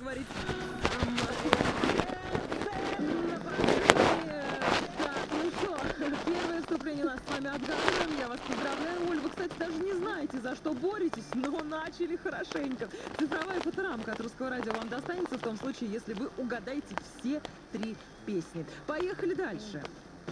говорить. Первое вступление у нас с вами отгадываем. Я вас поздравляю, Оль. Вы, кстати, даже не знаете, за что боретесь, но начали хорошенько. Цифровая фоторамка от Русского радио вам достанется в том случае, если вы угадаете все 3 песни. Поехали дальше.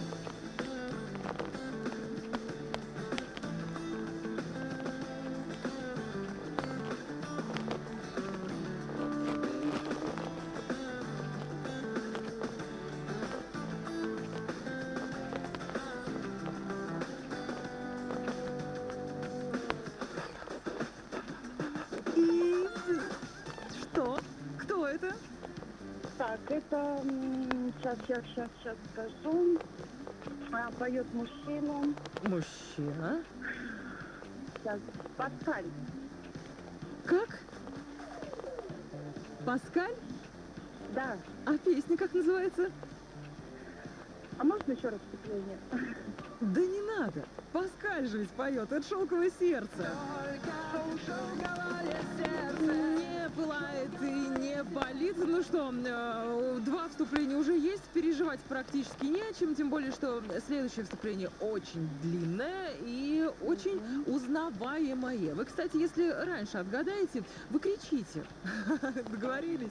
Что? Кто это? Так, это... Сейчас скажу. Поет мужчина. Мужчина. Сейчас. Паскаль. Как? Паскаль? Да. А песня как называется? А можно еще раз вступление? Да не надо. Паскаль же ведь поет. Это «Шелковое сердце». Не пылает и не болит. Ну что, 2 вступления уже есть. Переживать практически не о чем. Тем более, что следующее вступление очень длинное и очень узнаваемое. Вы, кстати, если раньше отгадаете, вы кричите. Договорились?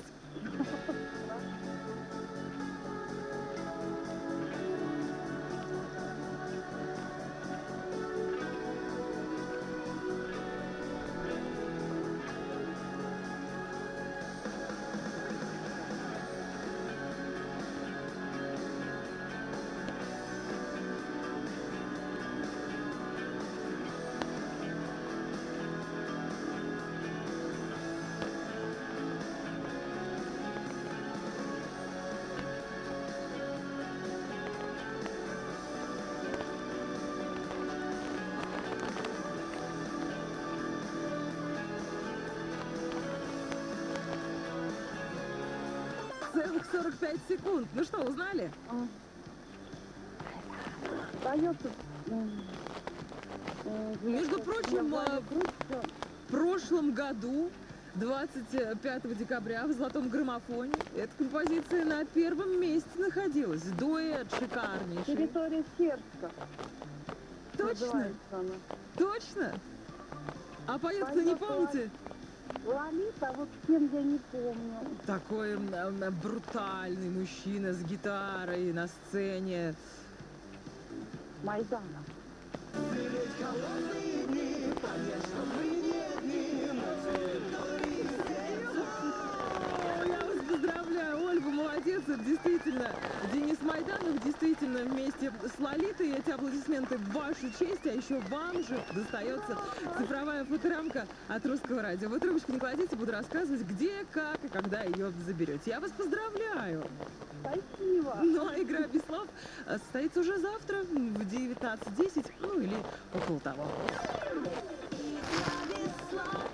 Целых 45 секунд. Ну что, узнали? Поет... Между прочим, в прошлом году, 25 декабря, в «Золотом граммофоне» эта композиция на 1-м месте находилась. Дуэт шикарнейший. «Территория сердца». Точно? Точно? А поет-то не помните? Лолита, вот с кем я не помню. Такой брутальный мужчина с гитарой на сцене. Майданов. Я вас поздравляю, Ольга, молодец. Это действительно Денис Майданов, действительно вместе с Лолитой. Эти аплодисменты в вашу честь, а еще вам же достается цифровая фоторамка от Русского радио. Вы трубочку не кладите, буду рассказывать, где, как и когда ее заберете. Я вас поздравляю. Спасибо. Ну, а игра без слов состоится уже завтра в 19:10, ну или около того.